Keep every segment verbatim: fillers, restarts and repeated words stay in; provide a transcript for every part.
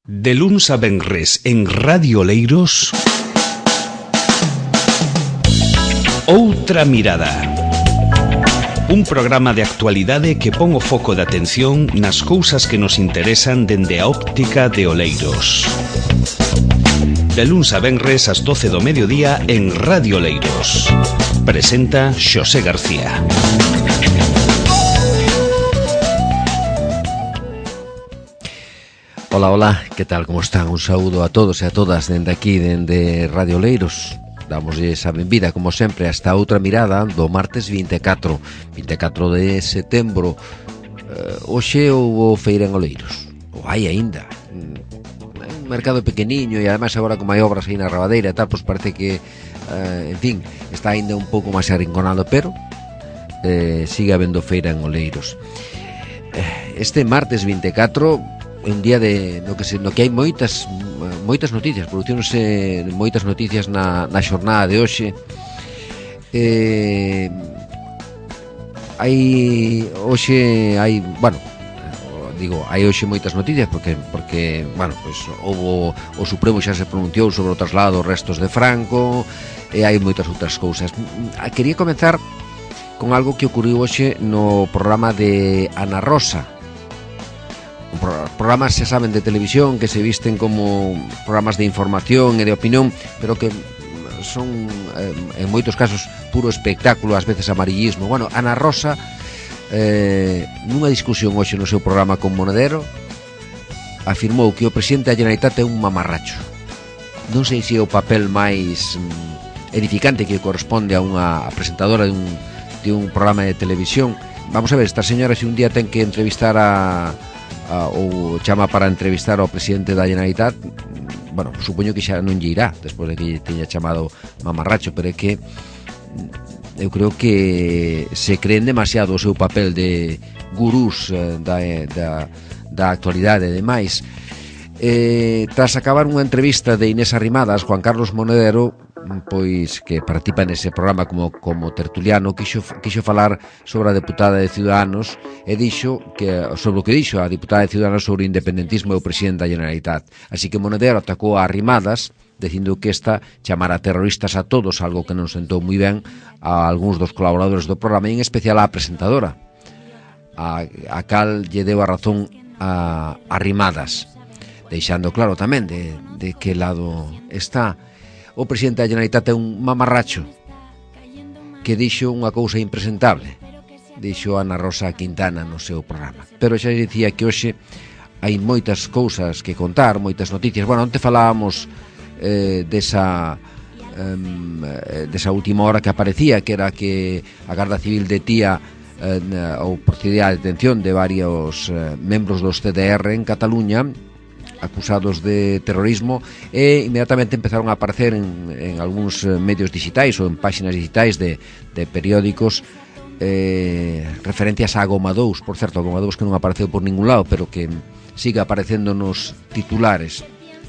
De luns a venres en Radio Oleiros, Outra Mirada. Un programa de actualidade que pon o foco de atención nas cousas que nos interesan dende a óptica de Oleiros. De luns a venres ás doce do mediodía en Radio Oleiros. Presenta Xosé García. Hola, hola, que tal, como están? Un saúdo a todos e a todas dende aquí, dende Radio Oleiros. Damoslle esa benvida, como sempre, a esta outra mirada do martes vinte e catro de setembro. eh, Hoxe houbo feira en Oleiros, ou hai aínda. Un mercado pequeniño e ademais agora como hai obras aí na Rabadeira e tal, pois parece que, eh, en fin, está aínda un pouco máis arrinconado, pero eh, sigue habendo feira en Oleiros. eh, Este martes vinte e catro, un día de no que se no que hai moitas moitas noticias, producióronse moitas noticias na, na xornada de hoxe. Eh, hai hoxe hai, bueno, digo, hai hoxe moitas noticias porque porque, bueno, pois houbo o Supremo xa se pronunciou sobre o traslado dos restos de Franco e hai moitas outras cousas. Quería comenzar con algo que ocurriu hoxe no programa de Ana Rosa. Programas, xa saben, de televisión que se visten como programas de información e de opinión, pero que son, eh, en moitos casos, puro espectáculo, ás veces amarillismo. Bueno, Ana Rosa, eh, nunha discusión hoxe no seu programa con Monedero, afirmou que o presidente da Generalitat é un mamarracho. Non sei se é o papel máis mm, edificante que corresponde a unha presentadora de un, de un programa de televisión. Vamos a ver, esta señora, se un día ten que entrevistar a Uh, ou chama para entrevistar ao presidente da Generalitat, bueno, supoño que xa non lle irá despois de que lle teña chamado mamarracho, pero é que eu creo que se creen demasiado o seu papel de gurús uh, da, da, da actualidade e demais. Eh, tras acabar unha entrevista de Inés Arrimadas, Juan Carlos Monedero, pois que participa nese programa como, como tertuliano, quixo, quixo falar sobre a deputada de Ciudadanos e dixo que, sobre o que dixo a deputada de Ciudadanos sobre o independentismo e o presidente da Generalitat. Así que Monedero atacou a Arrimadas dicindo que esta chamara terroristas a todos, algo que non sentou moi ben a algúns dos colaboradores do programa, e en especial á presentadora, a, a cal lle deu a razón a Arrimadas, deixando claro tamén de, de que lado está. O presidente da Generalitat é un mamarracho que dixo unha cousa impresentable, dixo Ana Rosa Quintana no seu programa. Pero xa dicía que hoxe hai moitas cousas que contar, moitas noticias. Bueno, onte falábamos eh, desa eh, desa última hora que aparecía, que era que a Garda Civil detía eh, ou procedía a detención de varios eh, membros dos C D R en Cataluña, acusados de terrorismo, e inmediatamente empezaron a aparecer en, en algúns medios digitais ou en páxinas digitais de, de periódicos eh, referencias a Goma dous. Por certo, a Goma dous que non apareceu por ningún lado, pero que sigue aparecendo nos titulares.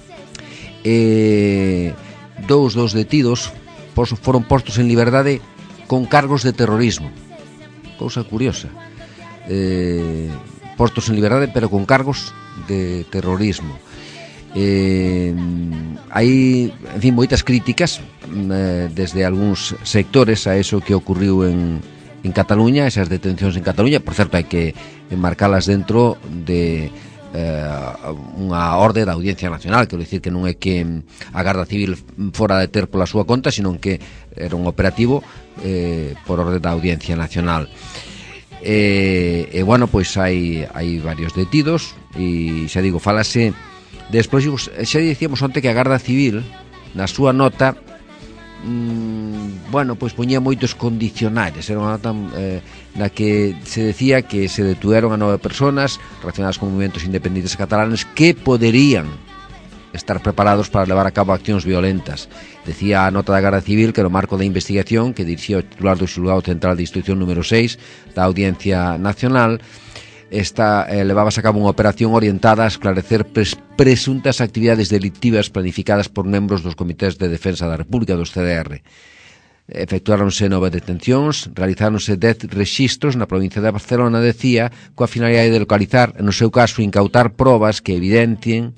Eh, dous dos detidos foron postos en liberdade con cargos de terrorismo. Cousa curiosa. Eh, postos en liberdade pero con cargos de terrorismo. Eh, hai, en fin, moitas críticas eh, desde algúns sectores a eso que ocurriu en, en Cataluña, esas detencións en Cataluña. Por certo, hai que enmarcalas dentro de eh, unha orde da Audiencia Nacional, quero dicir que non é que a Garda Civil fora a deter pola súa conta, sino que era un operativo eh, por orde da Audiencia Nacional. E, e bueno, pois hai hai varios detidos e xa digo, falase de explosivos. Xa dicíamos onte que a Garda Civil na súa nota mmm, bueno, pois poñía moitos condicionales. Era unha nota eh, na que se decía que se detueron a nove personas relacionadas con movimentos independientes catalanes que poderían estar preparados para levar a cabo accións violentas. Decía a nota da Garda Civil que no marco da investigación que dirixía o titular do Xulgado Central de Instrucción número seis da Audiencia Nacional, esta eh, levábase a cabo unha operación orientada a esclarecer pres, presuntas actividades delictivas planificadas por membros dos comités de defensa da República, dos C D R. Efectuáronse nove detencións, realizáronse dez rexistros na provincia de Barcelona, decía, coa finalidade de localizar, no seu caso, incautar probas que evidencien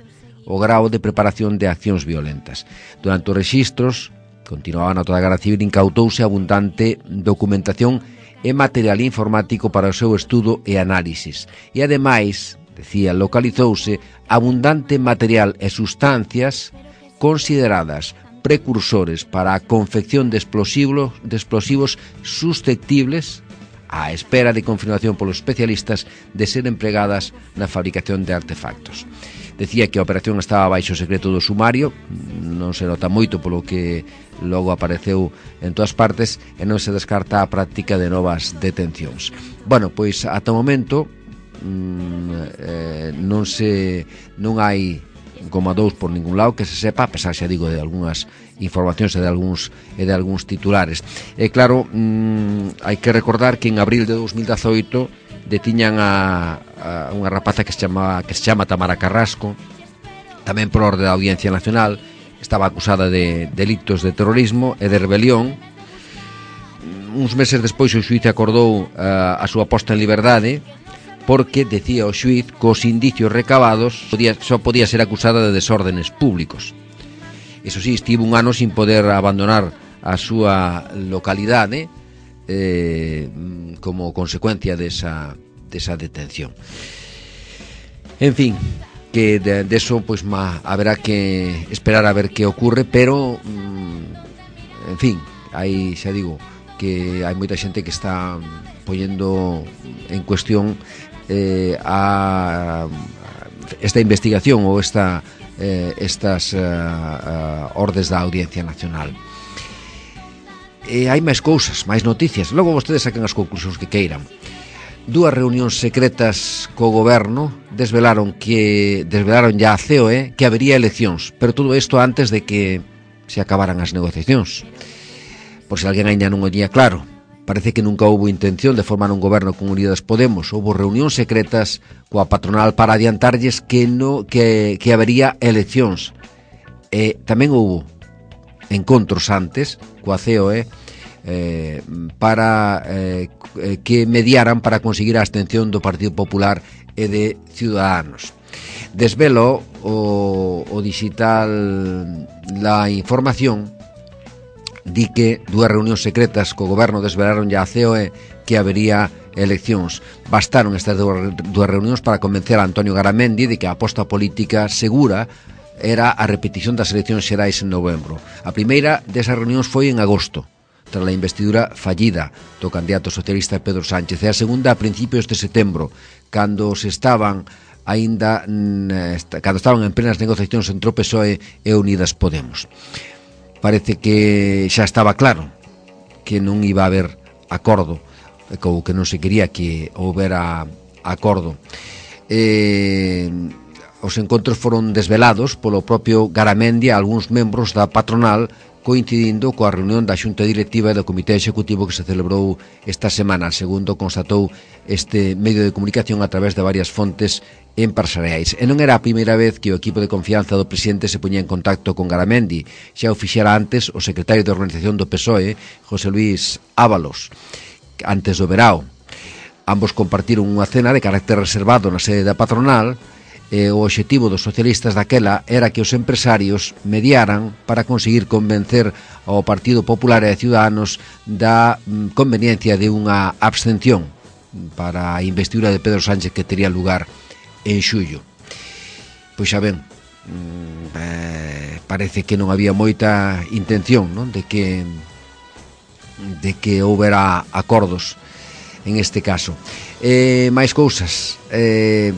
o grao de preparación de accións violentas. Durante os rexistros, continuaba a nota da Garda Civil, incautouse abundante documentación e material informático para o seu estudo e análisis. E ademais, decía, localizouse abundante material e sustancias consideradas precursores para a confección de explosivos, de explosivos susceptibles, á espera de confirmación polos especialistas, de ser empregadas na fabricación de artefactos. Decía que a operación estaba baixo secreto do sumario, non se nota moito polo que logo apareceu en todas partes, e non se descarta a práctica de novas detencións. Bueno, pois ata o momento mmm, eh, non se non hai goma dous por ningún lado que se sepa, a pesar, xa digo, de algunhas informacións e de algúns e de algúns titulares. E claro, mmm, hai que recordar que en abril de dos mil dezoito detiñan a, a unha rapaza que se chama que se chama Tamara Carrasco, tamén por orde da Audiencia Nacional. Estaba acusada de delitos de terrorismo e de rebelión. Uns meses despois o xuíz acordou uh, a súa posta en liberdade, porque, decía o xuíz, cos indicios recabados podía, só podía ser acusada de desórdenes públicos. Eso sí, estivo un ano sin poder abandonar a súa localidade eh, como consecuencia desa, desa detención. En fin, que de, de eso pues ma, haberá que esperar a ver que ocurre, pero mm, en fin, hai, xa digo, que hai moita xente que está poñendo en cuestión eh, a esta investigación ou esta eh, estas uh, uh, ordes da Audiencia Nacional. E hai máis cousas, máis noticias. Logo vostedes saquen as conclusións que queiran. Dúas reunións secretas co goberno desvelaron que desvelaron ya a C E O E que habería eleccións, pero todo isto antes de que se acabaran as negociacións. Por se alguén ainda non o tiña claro, parece que nunca houbo intención de formar un goberno con Unidas Podemos. Houbo reunións secretas coa patronal para adiantarlles que no que, que habería eleccións. E tamén houbo encontros antes coa C E O E eh, para eh, que mediaran para conseguir a abstención do Partido Popular e de Ciudadanos. Desvelo o, o digital La Información, di que dúas reunións secretas co goberno desvelaron ya a C E O E que habería eleccións. Bastaron estas dúas reunións para convencer a Antonio Garamendi de que a aposta política segura era a repetición das eleccións xerais en novembro. A primeira desas reunións foi en agosto, tras a investidura fallida do candidato socialista Pedro Sánchez, e a segunda a principios de setembro, cando se estaban aínda cando estaban en plenas negociacións entre o P S O E e Unidas Podemos. Parece que xa estaba claro que non iba a haber acordo, ou que non se quería que houbera acordo. Eh, os encontros foron desvelados polo propio Garamendi a algúns membros da patronal, coincidindo coa reunión da Xunta Directiva e do Comité Executivo que se celebrou esta semana, segundo constatou este medio de comunicación a través de varias fontes empresariais. E non era a primeira vez que o equipo de confianza do presidente se poñía en contacto con Garamendi. Xa o fixera antes o secretario de Organización do P S O E, José Luis Ábalos, antes do verao. Ambos compartiron unha cena de carácter reservado na sede da patronal, e o obxectivo dos socialistas daquela era que os empresarios mediaran para conseguir convencer ao Partido Popular e a Ciudadanos da conveniencia de unha abstención para a investidura de Pedro Sánchez que tería lugar en xullo. Pois xa ben, eh, parece que non había moita intención, non, de que de que houbera acordos en este caso. Eh, máis cousas. Eh,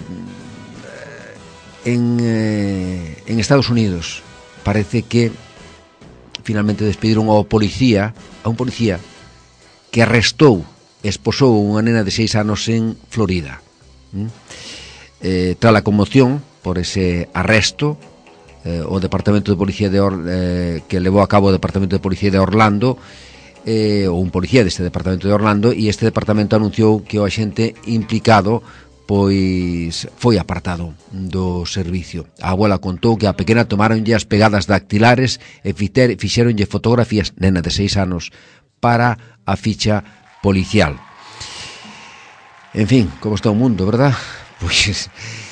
En, eh, en Estados Unidos parece que finalmente despediron ao policía, a un policía que arrestou e esposou unha nena de seis anos en Florida. ¿Mm? Eh, tras a conmoción por ese arresto, eh, o Departamento de Policía de Or, eh, que levou a cabo o Departamento de Policía de Orlando, eh, ou un policía deste Departamento de Orlando, e este departamento anunciou que o axente implicado pois foi apartado do servicio. A abuela contou que a pequena tomaronlle as pegadas dactilares e fixeronlle fotografías, nena de seis anos, para a ficha policial. En fin, como está o mundo, verdad? Pois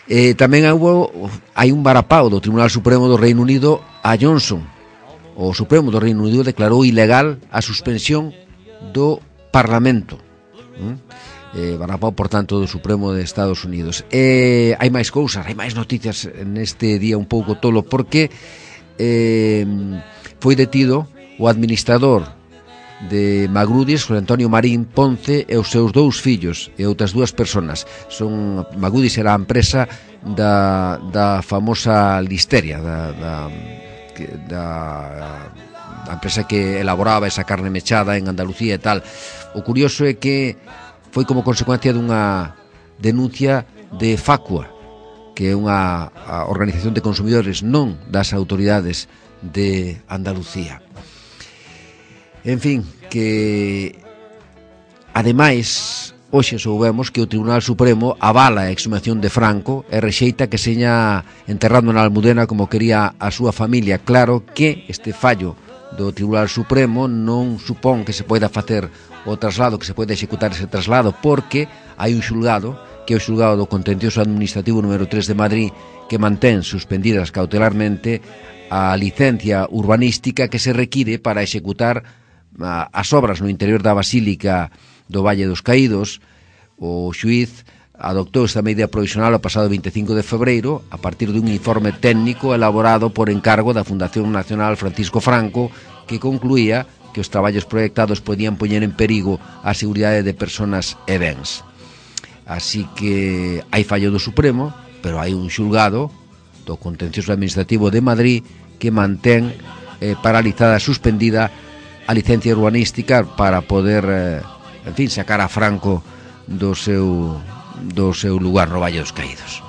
Eh, tamén houbo, hai un varapao do Tribunal Supremo do Reino Unido a Johnson. O Supremo do Reino Unido declarou ilegal a suspensión do Parlamento. Eh, varapao, por tanto, do Supremo de Estados Unidos. Eh, hai máis cousas, hai máis noticias neste día un pouco tolo, porque eh, foi detido o administrador de Magrudis, José Antonio Marín Ponce, e os seus dous fillos e outras dúas persoas. Son Magrudis era a empresa da, da famosa Listeria, da, da, da, da empresa que elaboraba esa carne mechada en Andalucía e tal. O curioso é que foi como consecuencia dunha denuncia de Facua, que é unha organización de consumidores, non das autoridades de Andalucía. En fin, que ademais hoxe soubemos que o Tribunal Supremo avala a exhumación de Franco e rexeita que seña enterrado na Almudena como quería a súa familia. Claro que este fallo do Tribunal Supremo non supón que se poida facer o traslado, que se poida executar ese traslado, porque hai un xulgado, que é o xulgado do Contencioso Administrativo número tres de Madrid, que mantén suspendidas cautelarmente a licencia urbanística que se require para executar as obras no interior da Basílica do Valle dos Caídos. O xuíz adoptou esta medida provisional o pasado veinticinco de febreiro a partir dun informe técnico elaborado por encargo da Fundación Nacional Francisco Franco, que concluía que os traballos proyectados podían poñer en perigo a seguridade de persoas e bens. Así que hai fallo do Supremo, pero hai un xulgado do Contencioso Administrativo de Madrid que mantén eh, paralizada, suspendida a licencia urbanística para poder, eh, en fin, sacar a Franco do seu, do seu lugar no Valle dos Caídos.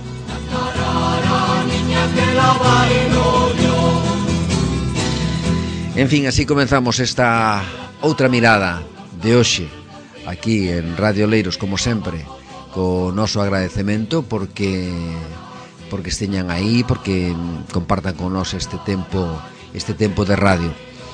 En fin, así comenzamos esta outra mirada de hoxe aquí en Radio Oleiros, como sempre, co noso agradecemento porque porque esteñan aí, porque compartan con nós este tempo, este tempo de radio.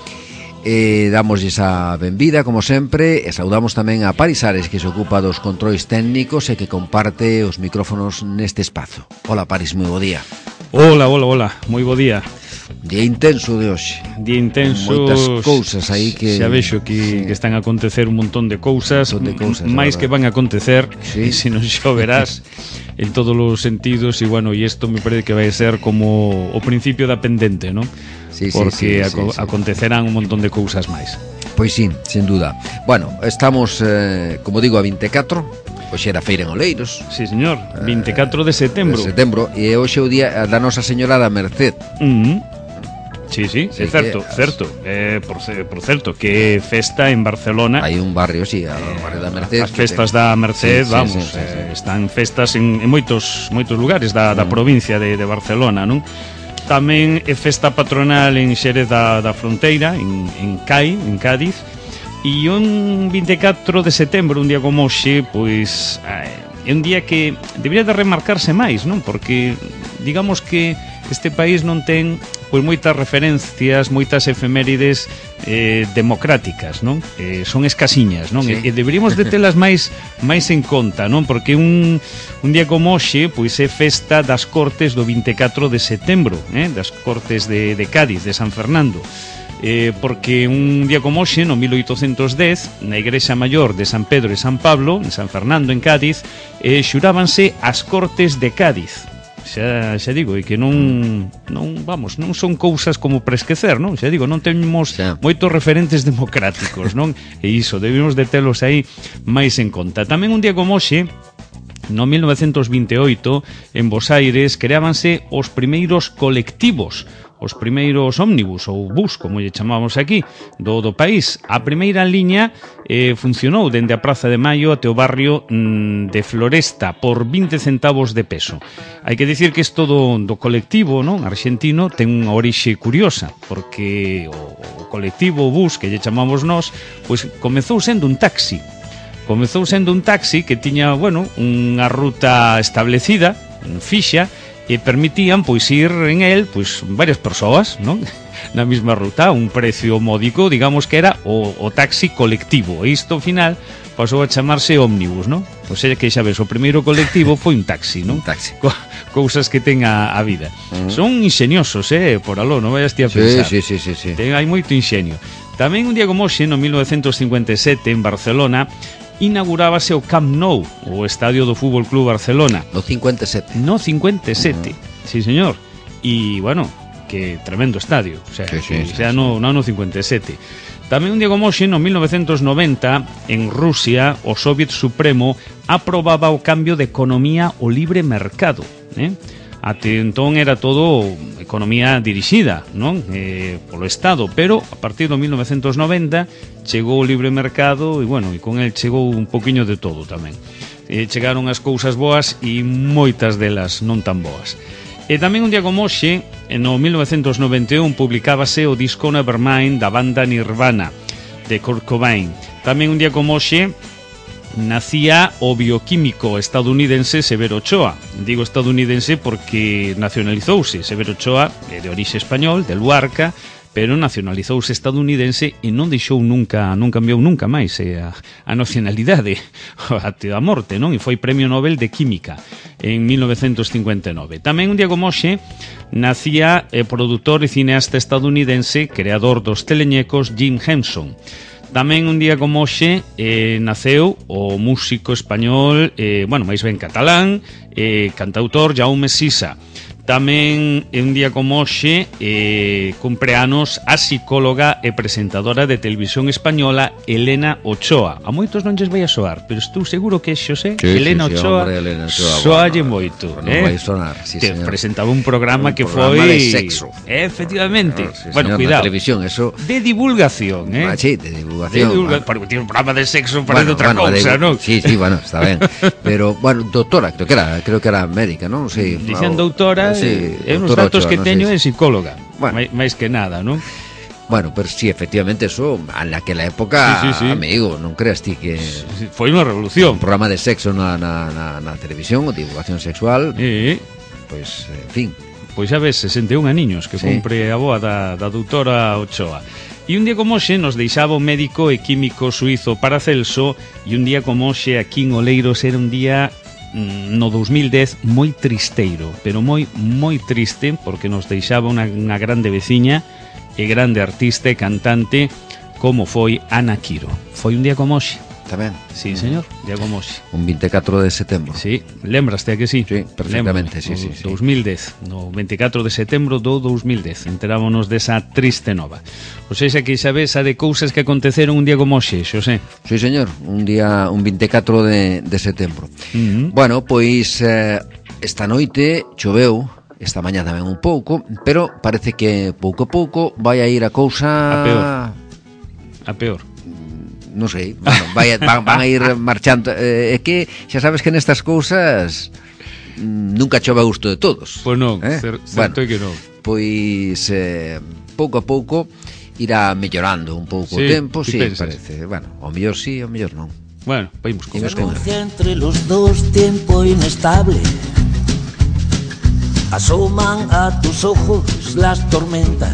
Eh, damoslle a benvida, como sempre, e saudamos tamén a Paris Ares, que se ocupa dos controis técnicos e que comparte os micrófonos neste espazo. Hola, Paris, moi bo día. Hola, hola, hola, moi bo día. Día intenso de hoxe. Día intenso. Moitas cousas aí que... Xa vexo que, sí, que están a acontecer un montón de cousas, montón de cousas máis que van a acontecer, sí. E se non xoverás en todos os sentidos, e bueno, e isto me parece que vai ser como o principio da pendente, ¿no? Sí, porque sí, sí, aco- sí, sí. acontecerán un montón de cousas máis. Pois sí, sin duda. Bueno, estamos, eh, como digo, a vinte e catro. Hoxe era feira en Oleiros. Sí, señor, vinte e catro de setembro. De setembro, e hoxe é o día da Nosa Señora da Merced. Mm-hmm. Sí, sí, Sí, é certo, que- certo. Eh, por, ce- por certo, que festa en Barcelona. Hai un barrio, sí, o barrio da Merced. As festas da Merced, Sí, sí, vamos, sí, sí, sí. Eh, están festas en, en moitos moitos lugares da, da Mm. provincia de, de Barcelona, non? Tamén é festa patronal en Xerez da, da Fronteira, en, en Cai, en Cádiz. E un vinte e catro de setembro, un día como hoxe, pois eh, é un día que debería de remarcarse máis, non? Porque digamos que este país non ten pois moitas referencias, moitas efemérides eh, democráticas, non? Eh, son escasiñas, non? Sí. E, e deberíamos de telas máis máis en conta, non? Porque un, un día como hoxe, pois é festa das Cortes do vinte e catro de setembro, eh? Das Cortes de, de Cádiz, de San Fernando. Eh, porque un día como hoxe, no mil oitocentos dez, na Igrexa Maior de San Pedro e San Pablo, en San Fernando, en Cádiz, eh, xurábanse as Cortes de Cádiz. Xa, xa digo, e que non, non, vamos, non son cousas como para esquecer, non? Xa digo, non temos Xa. moitos referentes democráticos, non? E iso, debemos de telos aí máis en conta. Tamén un día como hoxe, no mil novecentos vinte e oito, en Bos Aires, creábanse os primeiros colectivos, os primeiros ómnibus ou bus, como lle chamamos aquí, do, do país. A primeira liña eh, funcionou dende a Praza de Maio até o barrio mm, de Floresta por vinte centavos de peso. Hai que dicir que isto do, do colectivo, non, arxentino ten unha orixe curiosa, porque o, o colectivo, o bus, que lle chamamos nós, pois comezou sendo un taxi. Comezou sendo un taxi que tiña, bueno, unha ruta establecida, fixa, e permitían pois ir en el pois varias persoas, non? Na mesma ruta, un precio módico, digamos que era o, o taxi colectivo. E isto ao final pasou a chamarse ómnibus, non? O sea que xa ves, o primeiro colectivo foi un taxi, non? Un taxi. Co cousas que ten a, a vida. Uh -huh. Son ingeniosos, eh, por aló, non vayas ti a pensar. Sí, sí, sí, sí, sí. Ten, hai moito ingenio. Tamén un día como hoxe, no mil novecentos cincuenta e sete, en Barcelona, inaugurábase o Camp Nou, o estadio do Fútbol Club Barcelona. No cincuenta e sete. No cincuenta e sete, uh -huh. Sí, señor. E, bueno, que tremendo estadio. O sea, sí, sí, xa sí, no, no no cincuenta e sete. Tamén un día como hoxe, no mil novecentos noventa, en Rusia, o Soviet Supremo aprobaba o cambio de economía ao libre mercado, eh? Até entón era todo economía dirixida, non? Eh, polo Estado, pero a partir do mil novecentos noventa chegou o libre mercado e, bueno, e con el chegou un poquiño de todo tamén. Eh, chegaron as cousas boas e moitas delas non tan boas. E tamén un día como hoxe, no mil novecentos noventa e un, publicábase o disco Nevermind da banda Nirvana, de Kurt Cobain. Tamén un día como hoxe, nacía o bioquímico estadounidense Severo Ochoa. Digo estadounidense porque nacionalizouse. Severo Ochoa é de orixe español, de Luarca, pero nacionalizouse estadounidense e non deixou nunca, non cambiou nunca máis eh, a, a nacionalidade até a morte, non? E foi Premio Nobel de Química en mil novecentos cincuenta e nove. Tamén un día como hoxe nacía o produtor e cineasta estadounidense, creador dos teleñecos, Jim Henson. Tamén un día como hoxe eh, naceu o músico español, eh, bueno, máis ben catalán, eh, cantautor Jaume Sisa. Tamén un día como hoxe eh, cumpre anos a psicóloga e presentadora de televisión española Elena Ochoa. A moitos non lles vai a soar, pero estou seguro que Xosé, sí, Elena sí, sí, Ochoa, hombre, Elena Ochoa soalle bueno, moito. Non eh? vai sonar, sí, Te señor. presentaba un programa un que programa foi... de sexo. Efectivamente. No, sí, bueno, señor, cuidado. na televisión, eso... De divulgación, eh? Ah, sí, de divulgación. De divulga... ah. Porque tiene un programa de sexo para Bueno, outra bueno, cousa, de... non? Sí, sí, bueno, está ben. Pero, bueno, doctora, creo que era, creo que era médica, non? Sí, Dicen o... doutora, sí, é uns doctora datos Ochoa, que non teño sei. é psicóloga, Bueno. máis, máis que nada, non? Bueno, pero sí, efectivamente, eso, en aquela época, Sí, sí, sí. amigo, non creas ti que... Foi unha revolución. Un programa de sexo na, na, na, na televisión, o divulgación sexual, E, pois, en fin... pois xa ves, sesenta e un aniños que Sí. cumpre a boa da, da doutora Ochoa. E un día como hoxe nos deixaba o médico e químico suizo Paracelso, e un día como hoxe aquí en Oleiros era un día no dous mil dez moi tristeiro, pero moi moi triste, porque nos deixaba unha, unha grande veciña e grande artista e cantante como foi Ana Quiro. Foi un día como hoxe. Tamén. Sí, señor, día como hoxe. Un vinte e catro de setembro. Sí, lembraste a que sí? Sí, perfectamente, Lembrame, sí, sí, sí. dous mil dez, no vinte e catro de setembro do dous mil dez, enterámonos desa triste nova. O sea, xa que xa ves a de cousas que aconteceron un día como hoxe, Xosé. Sí, señor, un día, un vinte e catro de, de setembro. Uh -huh. Bueno, pois eh, esta noite choveu, esta mañá tamén un pouco, pero parece que pouco a pouco vai a ir a cousa... A peor. A peor. Non sei, bueno, vai, van, van a ir marchando. É eh, que xa sabes que nestas cousas mm, nunca chove a gusto de todos. Pois non, eh? cer bueno, certo é que non. Pois eh, pouco a pouco irá mellorando un pouco Sí, o tempo, ti sí, pensas? parece. Bueno, ao mellor sí, ao mellor non. Bueno, vamos con Imos con Entre los dos tiempo inestable asoman a tus ojos las tormentas.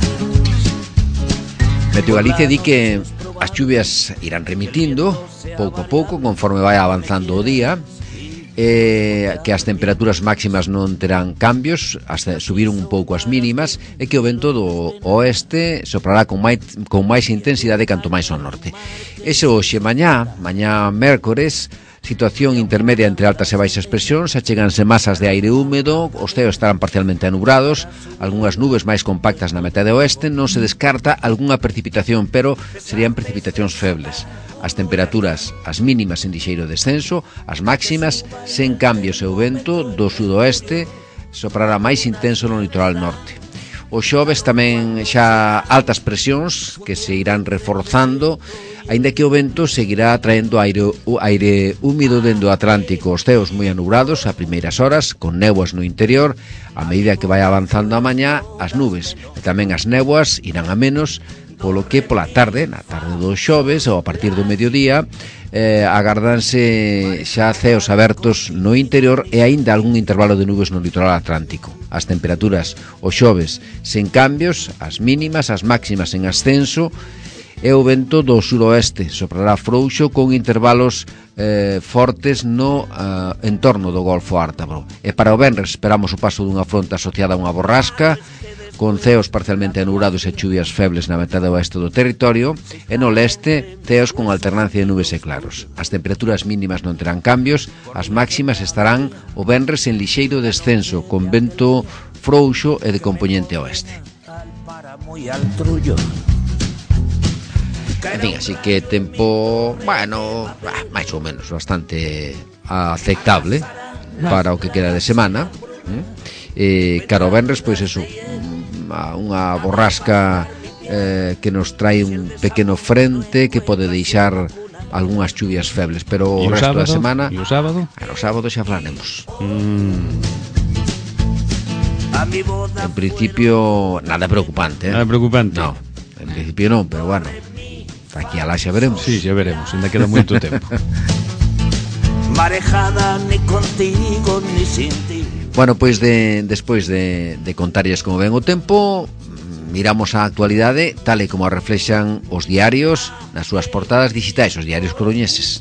Meteo Galicia di que as chuvias irán remitindo pouco a pouco conforme vai avanzando o día, eh, que as temperaturas máximas non terán cambios, hasta subiron un pouco as mínimas, e que o vento do oeste soprará con máis, con máis intensidade canto máis ao norte. Ese hoxe mañá, mañá mércores, situación intermedia entre altas e baixas presións, acheganse masas de aire húmedo, os ceos estarán parcialmente anubrados, algunhas nubes máis compactas na metade oeste, non se descarta algunha precipitación, pero serían precipitacións febles. As temperaturas, as mínimas en lixeiro descenso, as máximas sen cambios e o vento do sudoeste soprará máis intenso no litoral norte. O xoves tamén xa altas presións que se irán reforzando, aínda que o vento seguirá traendo aire, aire húmido dende o Atlántico, os ceos moi anubrados a primeiras horas, con néboas no interior. A medida que vai avanzando a mañá, as nubes e tamén as néboas irán a menos, polo que pola tarde, na tarde do xoves ou a partir do mediodía, eh, agardanse xa ceos abertos no interior e aínda algún intervalo de nubes no litoral atlántico. As temperaturas o xoves sen cambios, as mínimas, as máximas en ascenso, E o vento do suroeste soprará frouxo con intervalos eh, fortes no eh, entorno do Golfo Ártabro. E para o venres esperamos o paso dunha fronte asociada a unha borrasca, con ceos parcialmente anubrados e chuvias febles na metade oeste do territorio, e no leste ceos con alternancia de nubes e claros. As temperaturas mínimas non terán cambios, as máximas estarán o venres en lixeiro descenso, con vento frouxo e de compoñente oeste. En fin, así que tempo, bueno, máis ou menos bastante aceptable para o que queda de semana. Eh, caro venres, pois eso, unha borrasca eh, que nos trae un pequeno frente que pode deixar algunhas chuvias febles, pero o resto da semana, e o sábado, o sábado xa falaremos. mm. En principio nada preocupante, eh? Nada preocupante. No, en principio non, pero bueno, aquí alá xa veremos. Sí, xa veremos, ainda queda moito tempo. Marejada ni contigo ni sin ti. Bueno, pois de, despois de, de contarles como ven o tempo, miramos a actualidade tal e como a reflexan os diarios nas súas portadas digitais, os diarios coruñeses.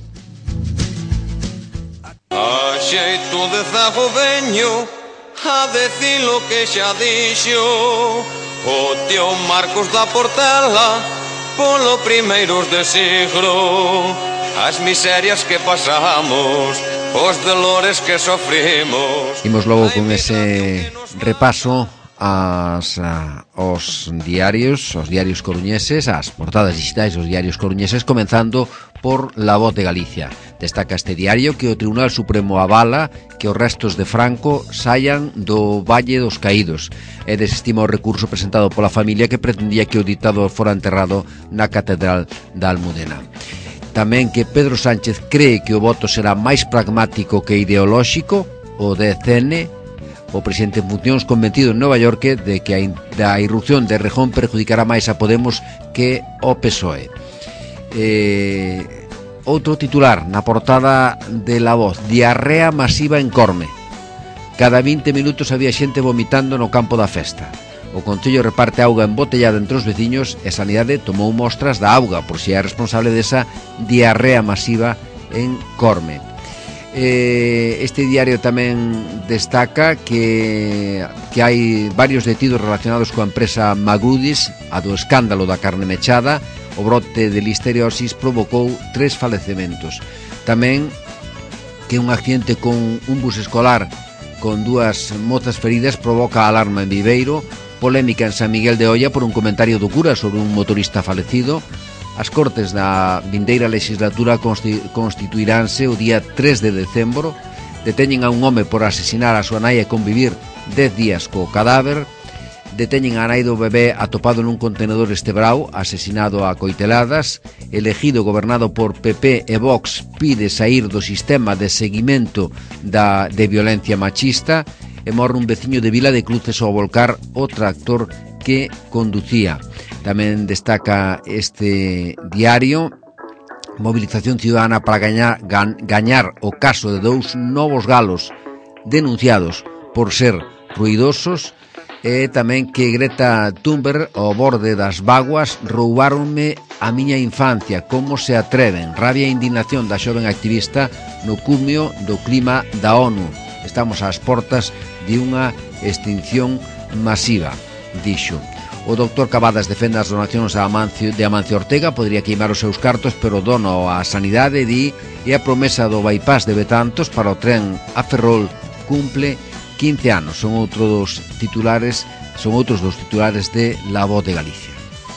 A xeito de zago veño a decir lo que xa dixo o tío Marcos da Portela polo primeiros de siglo, as miserias que pasamos, os dolores que sofrimos. Imos logo con ese repaso as, a, os diarios, os diarios coruñeses, as portadas digitais dos diarios coruñeses, comenzando por La Voz de Galicia. Destaca este diario que o Tribunal Supremo avala que os restos de Franco saian do Valle dos Caídos e desestima o recurso presentado pola familia que pretendía que o ditador fora enterrado na Catedral da Almudena. Tamén que Pedro Sánchez cree que o voto será máis pragmático que ideolóxico. O D C N, o presidente en funcións, convencido en Nova York de que a, in, a irrupción de Rejón perjudicará máis a Podemos que o P S O E. Eh, outro titular na portada de La Voz: diarrea masiva en Corme. Cada vinte minutos había xente vomitando no campo da festa. O Concello reparte auga embotellada entre os veciños e Sanidade tomou mostras da auga por si é responsable desa diarrea masiva en Corme. Eh, este diario tamén destaca que, que hai varios detidos relacionados coa empresa Magudis, a do escándalo da carne mechada. O brote de listeriosis provocou tres falecementos. Tamén que un accidente con un bus escolar con dúas mozas feridas provoca alarma en Viveiro. Polémica en San Miguel de Oia por un comentario do cura sobre un motorista falecido. As Cortes da vindeira legislatura constituiránse o día tres de decembro. Deteñen a un home por asesinar a súa nai e convivir dez días co cadáver. Deteñen a nai do bebé atopado nun contenedor estebrao, asesinado a coiteladas. El ejido gobernado por P P e Vox pide sair do sistema de seguimento da, de violencia machista. E morre un veciño de Vila de Cruces ao volcar o tractor que conducía. Tamén destaca este diario: movilización ciudadana para gañar, gan, gañar o caso de dous novos galos denunciados por ser ruidosos. E tamén que Greta Thunberg ao borde das vaguas: roubáronme a miña infancia, como se atreven. Rabia e indignación da xoven activista no cumio do clima da ONU. Estamos ás portas de unha extinción masiva, dixo. O doutor Cavadas defende as donacións a Amancio, de Amancio Ortega. Podría queimar os seus cartos, pero dono a Sanidade, di, e a promesa do bypass de Betantos para o tren a Ferrol cumple quince anos. Son outros dos titulares, son outros dos titulares de La Voz de Galicia.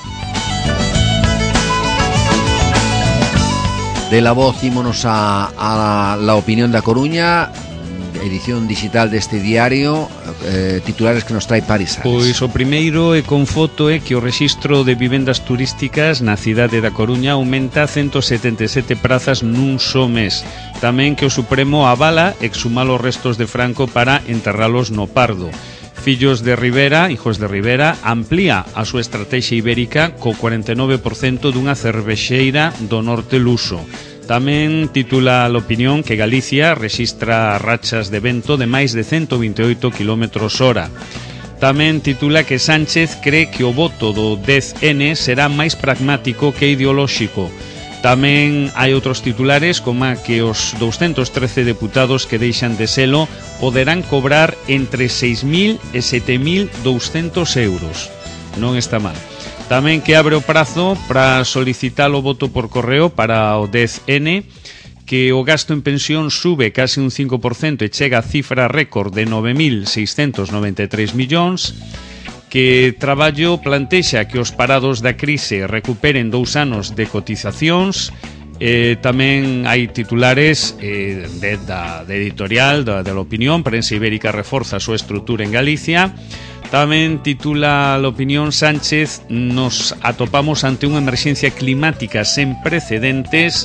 De La Voz ímonos a, a La Opinión da Coruña, edición digital deste diario, eh, titulares que nos trae Paris Ares. Pois o primeiro é con foto é que o rexistro de vivendas turísticas na cidade da Coruña aumenta ciento setenta e sete prazas nun só mes. Tamén que o Supremo avala exhumar os restos de Franco para enterralos no Pardo. Fillos de Rivera, hijos de Rivera, amplía a súa estrategia ibérica co cuarenta e nove por cento dunha cervexeira do norte luso. Tamén titula a opinión que Galicia rexistra rachas de vento de máis de ciento veintioito kilómetros hora. Tamén titula que Sánchez cree que o voto do dez ene será máis pragmático que ideolóxico. Tamén hai outros titulares como que os doscientos trece deputados que deixan de selo poderán cobrar entre seis mil e sete mil doscientos euros. Non está mal. Tamén que abre o prazo para solicitar o voto por correo para o dez ene, que o gasto en pensión sube case un cinco por cento e chega a cifra récord de nove mil seiscentos noventa e tres millóns, que Traballo plantexa que os parados da crise recuperen dous anos de cotizacións. Eh, tamén hai titulares eh, de, da, de editorial da, de la Opinión. Prensa Ibérica reforza a súa estrutura en Galicia. Tamén titula la Opinión: Sánchez, nos atopamos ante unha emerxencia climática sen precedentes.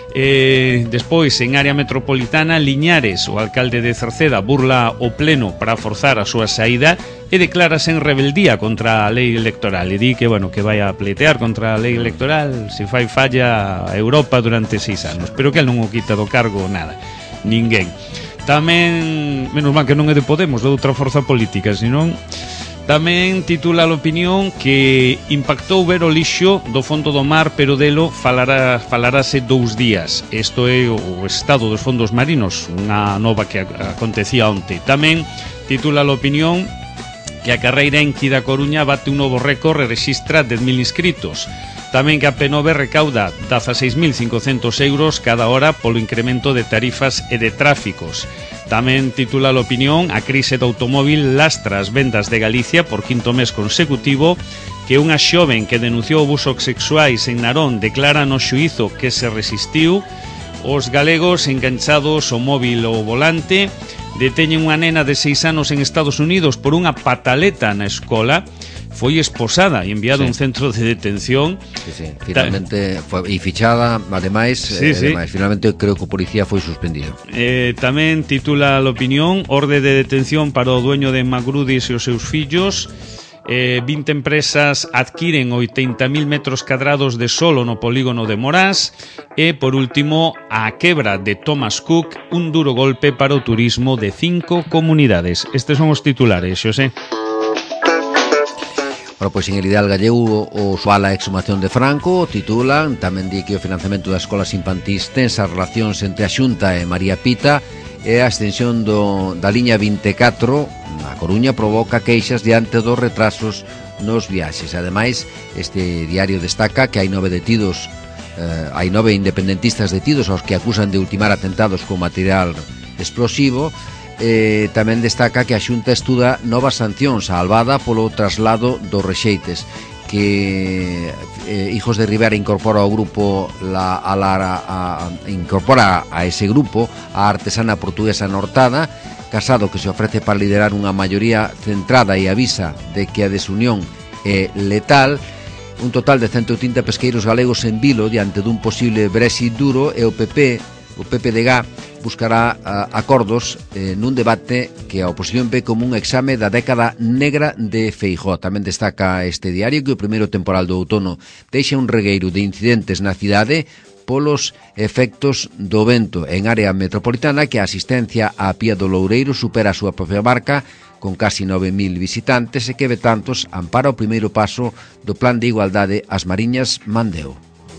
Eh, despois, en área metropolitana, Liñares, o alcalde de Cerceda, burla o pleno para forzar a súa saída e declárase en rebeldía contra a lei electoral e di que, bueno, que vai a pleitear contra a lei electoral se fai falla a Europa durante seis anos, pero que el non o quita do cargo nada, ninguén. Tamén, menos mal que non é de Podemos, de outra forza política, senón. Tamén titula a Opinión que impactou ver o lixo do fondo do mar, pero delo falará, falarase dous días. Isto é o estado dos fondos marinos, unha nova que acontecía onte. Tamén titula a Opinión que a carreira en Quida Coruña bate un novo récord e rexistra dez mil inscritos. Tamén que a P nove recauda dezaseis mil cincocentos euros cada hora polo incremento de tarifas e de tráficos. Tamén titula a Opinión: a crise do automóvil lastra as vendas de Galicia por quinto mes consecutivo, que unha xoven que denunciou abusos sexuais en Narón declara no xuízo que se resistiu. Os galegos enganchados ao móvil ou volante. Deteñen unha nena de seis anos en Estados Unidos por unha pataleta na escola. Foi esposada e enviada sí. a un centro de detención. Sí, sí, finalmente foi e fichada, ademais, sí, eh, sí. ademais, finalmente creo que o policía foi suspendido. Eh, tamén titula a Opinión: orde de detención para o dueño de Magrudis e os seus fillos. Eh, vinte empresas adquiren oitenta mil metros cadrados de solo no polígono de Morás. E, por último, a quebra de Thomas Cook, un duro golpe para o turismo de cinco comunidades. Estes son os titulares, Xosé. Bueno, pois en Ideal Gallego o suala exhumación de Franco titulan, tamén di que o financiamento das escolas infantís tensa relacións entre a Xunta e María Pita e a extensión do, da liña vinte e catro na Coruña provoca queixas diante dos retrasos nos viaxes. Ademais, este diario destaca que hai nove detidos, eh, hai nove independentistas detidos aos que acusan de ultimar atentados con material explosivo. Eh, tamén destaca que a Xunta estuda novas sancións a Albada polo traslado dos rexeites, que eh, Hijos de Rivera incorpora ao grupo la, a la, a, incorpora a ese grupo a artesana portuguesa Nortada. Casado, que se ofrece para liderar unha maioría centrada e avisa de que a desunión é letal. Un total de ciento trinta pesqueiros galegos en vilo diante dun posible Brexit duro, e o P P, o P P D G buscará uh, acordos eh, nun debate que a oposición ve como un exame da década negra de Feijóo. Tamén destaca este diario que o primeiro temporal do outono deixa un regueiro de incidentes na cidade polos efectos do vento. En área metropolitana, que a asistencia á Pía do Loureiro supera a súa propia marca con casi nove mil visitantes e que Betantos ampara o primeiro paso do Plan de Igualdade As Mariñas Mandeo.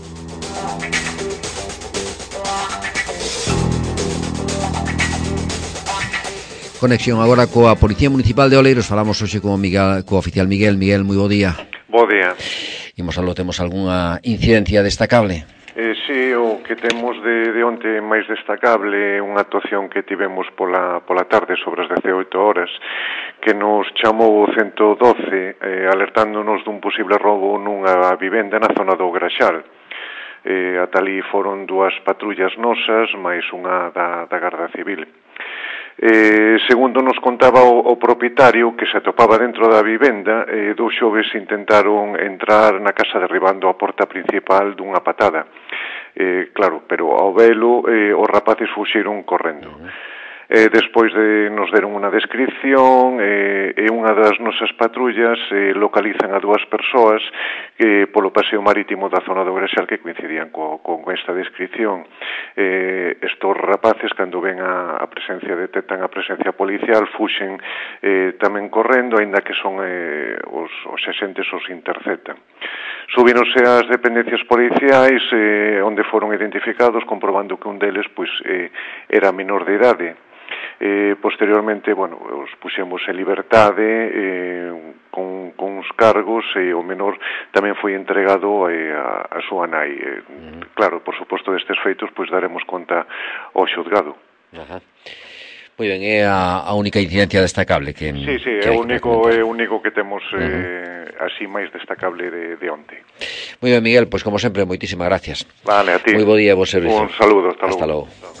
Conexión agora coa Policía Municipal de Oleiros. Falamos hoxe co, Miguel, co oficial Miguel. Miguel, moi bo día. Bo día. Imos algo, temos algunha incidencia destacable? Eh, si, o que temos de, de onte máis destacable é unha actuación que tivemos pola, pola tarde sobre as dezioito horas, que nos chamou o ciento doce eh, alertándonos dun posible roubo nunha vivenda na zona do Graxal. Eh, ata ali foron dúas patrullas nosas máis unha da, da Garda Civil. Eh, segundo nos contaba o, o propietario, que se atopaba dentro da vivenda, eh, dous xoves intentaron entrar na casa derribando a porta principal dunha patada. Eh, claro, pero ao velo eh, os rapaces fuxiron correndo. eh, despois de nos deron unha descripción, eh, e unha das nosas patrullas eh, localizan a dúas persoas que polo paseo marítimo da zona do Grexal que coincidían co, con esta descripción. Eh, estos rapaces, cando ven a, a presencia, detectan a presencia policial, fuxen eh, tamén correndo, aínda que son eh, os, os xesentes os interceptan. Subínose ás dependencias policiais, eh, onde foron identificados, comprobando que un deles pois, eh, era menor de idade. Eh, posteriormente, bueno, os puxemos en liberdade eh, con, con uns cargos e o menor tamén foi entregado eh, a, a súa nai. Eh, mm. Claro, por suposto destes feitos, pois daremos conta ao xuzgado. Ajá. Moi ben, é a, a única incidencia destacable que... Sí, sí, é o único, é único que temos eh, uh-huh. así máis destacable de, de onte. Moi ben, Miguel, pois como sempre, moitísimas gracias. Vale, a ti. Moi bo día, bo servicio. Un saludo, hasta, hasta logo. logo.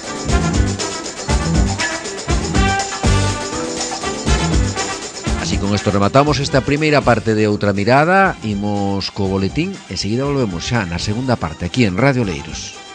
Así con isto rematamos esta primeira parte de Outra Mirada. Imos co boletín e seguida volvemos xa na segunda parte aquí en Radio Oleiros.